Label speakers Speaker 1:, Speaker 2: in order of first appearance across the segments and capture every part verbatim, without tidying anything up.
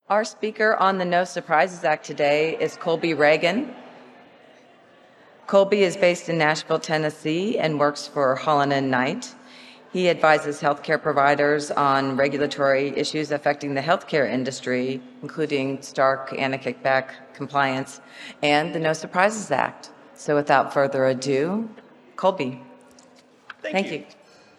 Speaker 1: Our speaker on the No Surprises Act today is Colby Reagan. Colby is based in Nashville, Tennessee, and works for Holland and Knight. He advises healthcare providers on regulatory issues affecting the healthcare industry, including Stark anti-kickback compliance and the No Surprises Act. So without further ado, Colby.
Speaker 2: Thank,
Speaker 1: Thank
Speaker 2: you.
Speaker 1: you.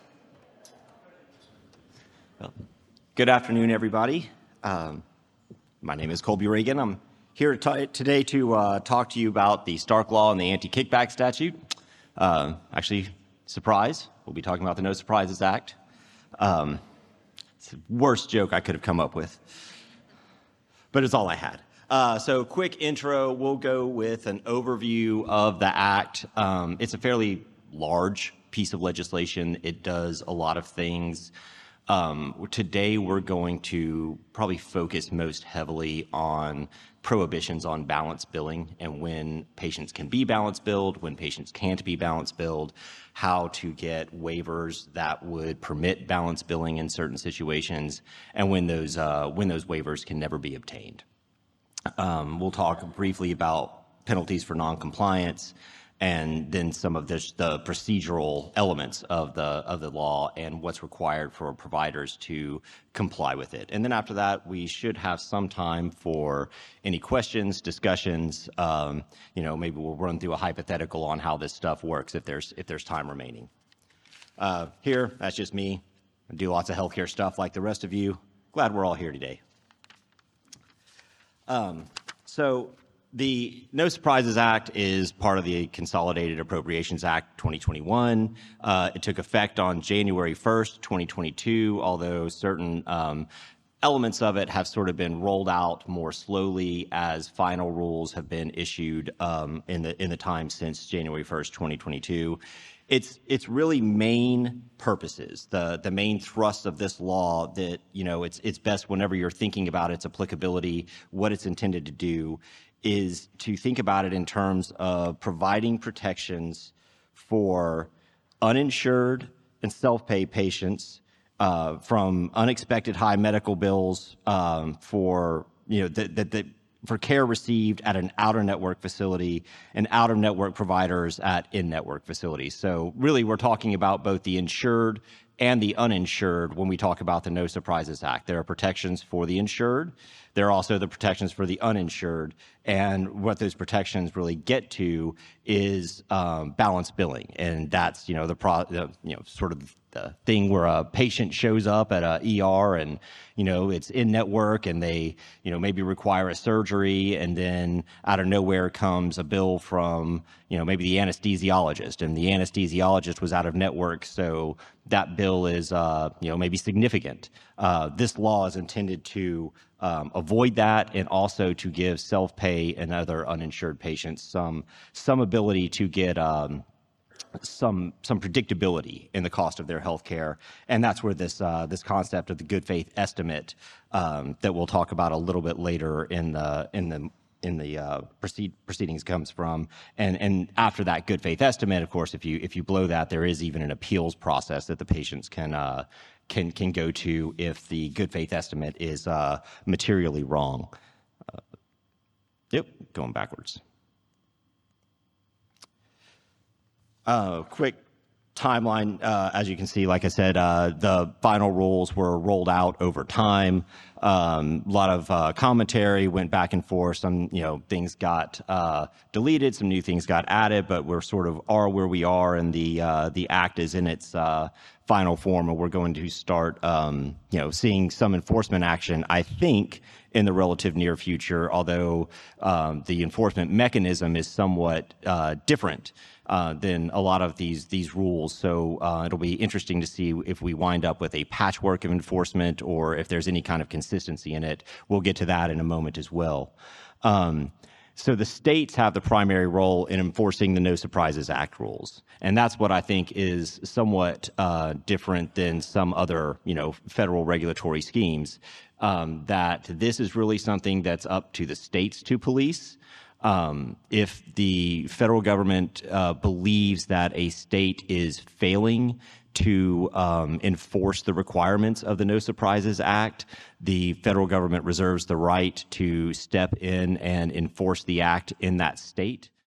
Speaker 2: Well, good afternoon, everybody. Um, my name is Colby Reagan. I'm here t- today to uh, talk to you about the Stark Law and the anti-kickback statute. Uh, actually, surprise, we'll be talking about the No Surprises Act. Um, it's the worst joke I could have come up with, but it's all I had. Uh, so quick intro, we'll go with an overview of the act. Um, it's a fairly large piece of legislation. It does a lot of things. Um, today, we're going to probably focus most heavily on prohibitions on balance billing and when patients can be balance billed, when patients can't be balance billed, how to get waivers that would permit balance billing in certain situations, and when those uh, when those waivers can never be obtained. Um, we'll talk briefly about penalties for noncompliance, and then some of this, the procedural elements of the of the law and what's required for providers to comply with it. And then after that, we should have some time for any questions, discussions. Um, you know, maybe we'll run through a hypothetical on how this stuff works if there's if there's time remaining. Uh, here, that's just me. I do lots of healthcare stuff like the rest of you. Glad we're all here today. Um, so. The No Surprises Act is part of the Consolidated Appropriations Act twenty twenty-one. Uh, it took effect on January first, twenty twenty-two, although certain um, elements of it have sort of been rolled out more slowly as final rules have been issued um, in the in the time since January first, twenty twenty-two. It's it's really main purposes, the the main thrust of this law that, you know, it's it's best whenever you're thinking about its applicability, what it's intended to do, is to think about it in terms of providing protections for uninsured and self-pay patients uh, from unexpected high medical bills um, for, you know, that that for care received at an out-of-network facility and out-of-network providers at in-network facilities. So really, we're talking about both the insured and the uninsured when we talk about the No Surprises Act. There are protections for the insured. There are also the protections for the uninsured. And what those protections really get to is um, balance billing. And that's, you know, the, pro, the, you know, sort of the thing where a patient shows up at a E R and, you know, it's in network and they, you know, maybe require a surgery, and then out of nowhere comes a bill from, you know, maybe the anesthesiologist, and the anesthesiologist was out of network, so that bill is, uh, you know, maybe significant. Uh, this law is intended to um, avoid that, and also to give self-pay and other uninsured patients some some ability to get um, some some predictability in the cost of their health care. And that's where this uh, this concept of the good faith estimate um, that we'll talk about a little bit later in the in the in the uh, proceed, proceedings comes from. And and after that good faith estimate, of course, if you if you blow that, there is even an appeals process that the patients can uh, can can go to if the good faith estimate is uh, materially wrong. Uh, yep, going backwards. Uh, quick timeline, uh, as you can see, like I said, uh, the final rules were rolled out over time. Um, a lot of uh, commentary went back and forth. Some, you know, things got uh, deleted, some new things got added, but we're sort of are where we are, and the uh, the act is in its uh, final form, and we're going to start, um, you know, seeing some enforcement action, I think, in the relative near future, although um, the enforcement mechanism is somewhat uh, different uh, than a lot of these these rules. So uh, it'll be interesting to see if we wind up with a patchwork of enforcement or if there's any kind of consistency in it. We'll get to that in a moment as well. Um, So the states have the primary role in enforcing the No Surprises Act rules, and that's what I think is somewhat uh, different than some other, you know, federal regulatory schemes. Um, that this is really something that's up to the states to police. Um, if the federal government uh, believes that a state is failing to um, enforce the requirements of the No Surprises Act. The federal government reserves the right to step in and enforce the act in that state.